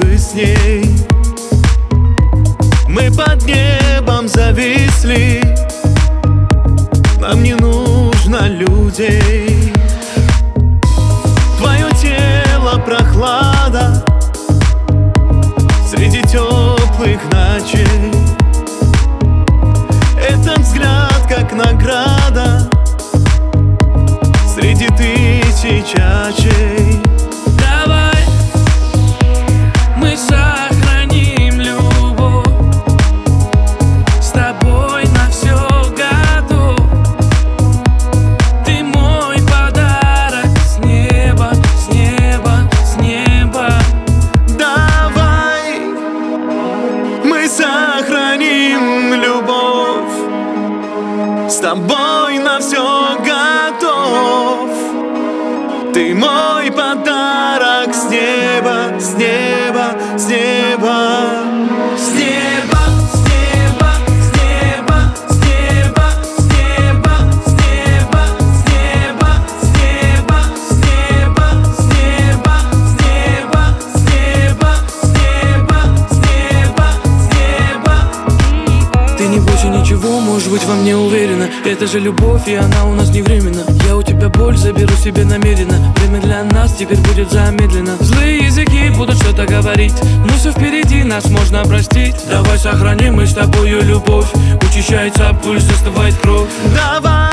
бы с ней. Мы под небом зависли, нам не нужно людей. Твое тело прохлада среди теплых ночей. Этот взгляд как награда среди тысяч очей. Давай мы сохраним любовь, с тобой на все готов. Ты мой подарок с неба, с неба, с неба. Давай мы сохраним любовь, с тобой на все готов. Ты мой подарок с неба, с неба, с неба, с неба, с неба, с неба, с неба, с неба, с неба, с неба, с неба, с неба, с неба, с неба, с неба, с неба, с неба, с неба. Ты не бойся ничего, может быть, во мне уверена. Это же любовь, и она у нас не временна. Я у тебя боль заберу себе намеренно. Время для нас теперь будет замедленно. Злые языки будут что-то говорить, но все впереди, нас можно простить. Давай сохраним мы с тобою любовь. Учащается пульс, застывает кровь. Давай